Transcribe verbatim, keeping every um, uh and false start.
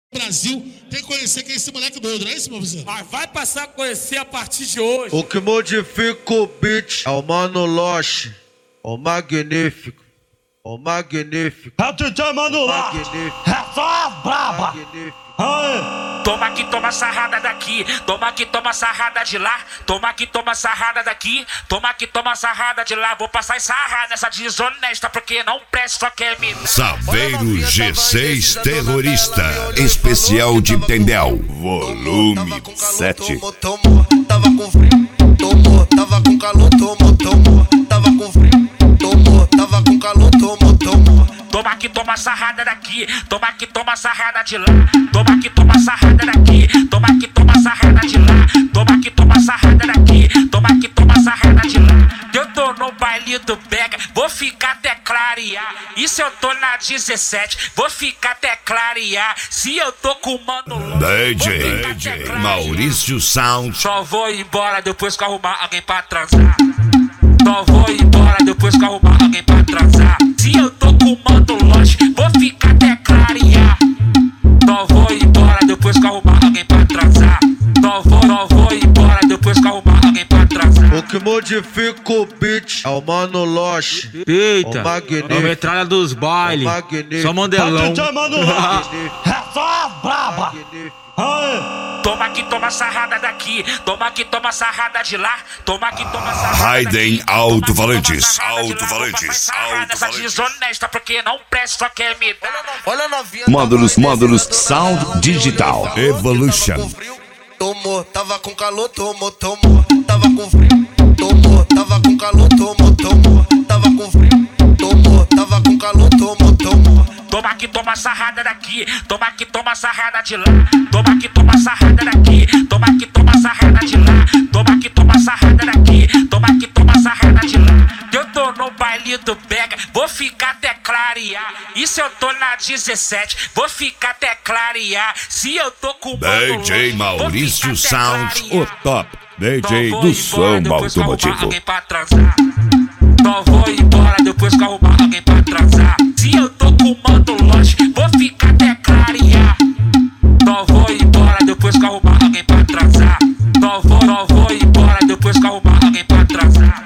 Brasil tem que conhecer quem é esse moleque doido, não é isso, meu vizinho? Mas vai passar a conhecer a partir de hoje. O que modifica o beat é o Mano Loche, o magnífico, o magnífico. É o D J Mano Loche, é só as braba. Toma aqui, toma sarrada daqui, toma aqui, toma sarrada de lá, toma aqui, toma sarrada daqui, toma aqui, toma sarrada de lá. Vou passar e sarrar nessa desonesta porque não presta, só quer me... Saveiro G seis Terrorista, especial de Tendel, volume sete. Tava com frio, tomou, tava com calor, tomou, tomou, tava com frio, tomou, tava com calor, tomou, tomou. Toma aqui, toma sarrada daqui, toma aqui, toma sarrada de lá, toma aqui, toma sarrada daqui, toma aqui, toma sarrada de lá, toma aqui, toma sarrada daqui, toma aqui, toma sarrada de lá. Eu tô no baile do Pega, vou ficar até clarear. E se eu tô na dezessete, vou ficar até clarear. Se eu tô com o Mano D J, D J Maurício Sound. Só vou embora depois que arrumar alguém pra transar. Só vou embora depois que arrumar alguém pra transar. Se eu tô com o Mano Loche, vou ficar até clarear. Só vou embora depois que arrumar alguém pra transar. Só vou, só vou embora depois que arrumar alguém pra transar. O que modifica o beat é o Mano Loche. Eita, o magnífico, a metralha dos bailes. Só Mandelão. É o D J Mano Loche, é só as braba. Toma aqui, toma sarrada daqui, toma aqui, toma sarrada de lá, toma aqui, toma sarrada Raiden Alto-Falantes, Alto-Falantes, nessa desonesta porque não presta, só quer me dar. Olha a novinha. Módulos, módulos, Sound Digital, Evolution. Tomou, tava com calor, tomou, tomou, tava com frio, tomou, tava com calor, tomou, tomou, tava com frio, tomou, tava com calor, tomou, tomou. Toma aqui, toma sarrada daqui, toma aqui, toma sarrada de lá, toma aqui, toma sarrada daqui, toma aqui, toma sarrada de lá, toma aqui, toma sarrada daqui, toma aqui, toma sarrada de lá. Eu tô no baile do Pega, vou ficar até clarear. E se eu tô na dezessete, vou ficar até clarear. Se eu tô com o D J Maurício Sound, o top D J do som automotivo. Só vou embora depois que arrumar alguém pra transar. Se eu tô com o Mano Loche, vou ficar até clarear. Só vou embora depois que arrumar alguém pra transar. Só vou, só vou embora depois que arrumar alguém pra transar.